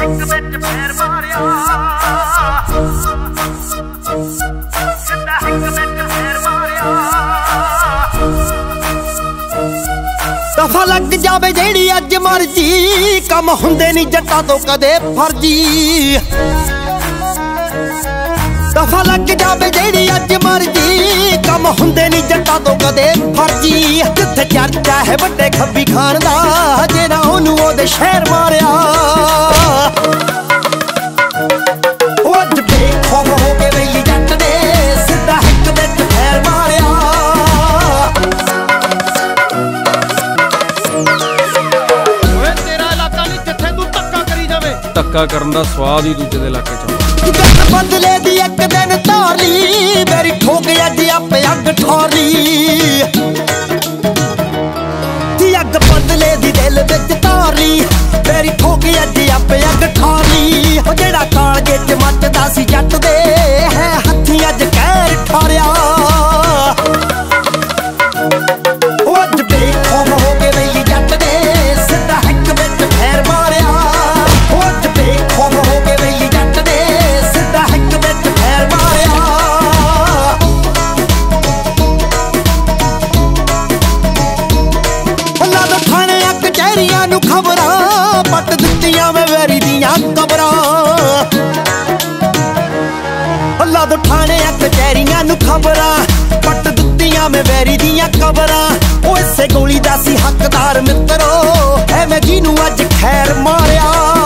ਦਫਾ ਲੱਗ ਜਾਵੇ ਜਿਹੜੀ ਅੱਜ ਮਰਜੀ, ਕੰਮ ਹੁੰਦੇ ਨਹੀਂ ਜੱਟਾਂ ਤੋਂ ਕਦੇ ਫਰਜੀ। ਦਫਾ ਲੱਗ ਜਾਵੇ ਜਿਹੜੀ ਅੱਜ ਮਰਜੀ, ਕੰਮ ਹੁੰਦੇ ਨਹੀਂ ਜੱਟਾਂ ਤੋਂ ਕਦੇ ਫਰਜੀ। ਕਿੱਥੇ ਚਰਚਾ ਹੈ ਵੱਡੇ ਖੱਬੀ ਖਾਨ ਦਾ, ਜਿਹੜਾ ਉਹਨੂੰ ਉਹਦੇ ਸ਼ਹਿਰ ਮਾਰਿਆ। ਉਹ ਅੱਜ ਬੇਖੌਫ ਹੋ ਕੇ ਵੇਲੀ ਜੱਟ ਨੇ ਸਿੱਧਾ ਹਿੱਕ ਵਿੱਚ ਫੇਰ ਮਾਰਿਆ। ਧੱਕਾ ਕਰਨ ਦਾ ਸਵਾਦ ਹੀ ਦੂਜੇ ਦੇ ਇਲਾਕੇ ਚ। ਗੱਲ ਬਦਲੇ ਦੀ ਇੱਕ ਦਿਨ ਧਾਰਲੀ, ਮੇਰੀ ਠੋਕ ਅੱਜ ਆਪੇ ਅੱਗ ਠਾਰੀ। ਅੱਗ ਬਦਲੇ ਦੀ ਦਿਲ ਵਿੱਚ ਧਾਰਲੀ, ਮੇਰੀ ਠੋਕ ਅੱਜ ਆਪੇ ਅੱਗ ਠਾਰੀ। ਉਹ ਜਿਹੜਾ ਕਾਲਜੇ ਚ ਮੱਚਦਾ ਸੀ ਜੱਟ ਦੇ, ਹੈ ਹੱਥੀਂ ਅੱਜ ਕਹਿਰ ਠਾਰਿਆ। ਉਹ ਅੱਜ ਬੇਖੌਫ ਹੋ ਕੇ ਵੇਲੀ ਜੱਟ ਨੇ ਸਿੱਧਾ ਹਿੱਕ ਵਿੱਚ ਫੇਰ ਮਾਰਿਆ। ਉਹ ਅੱਜ ਬੇਖੌਫ ਹੋ ਕੇ ਵੇਲੀ ਜੱਟ ਨੇ ਸਿੱਧਾ ਹਿੱਕ ਵਿੱਚ ਫੇਰ ਮਾਰਿਆ। ਲਾ ਦੋ ਥਾਣਿਆਂ ਕਚਹਿਰੀਆਂ ਨੂੰ ਖਬਰਾਂ, ਪੱਟ ਦਿੱਤੀਆਂ ਮੈਂ ਵੈਰੀ ਦੀਆਂ ਕਬਰਾਂ। ਲਾ ਦੋ ਥਾਣਿਆਂ ਕਚਹਿਰੀਆਂ ਨੂੰ ਖਬਰਾਂ, ਪੱਟ ਦਿੱਤੀਆਂ ਮੈਂ ਵੈਰੀ ਦੀਆਂ ਕਬਰਾਂ। ਉਹ ਇਸੇ ਗੋਲੀ ਦਾ ਸੀ ਹੱਕਦਾਰ ਮਿੱਤਰੋ, ਐਵੇਂ ਜਿਹਨੂੰ ਅੱਜ ਖੈਰ ਮਾਰਿਆ।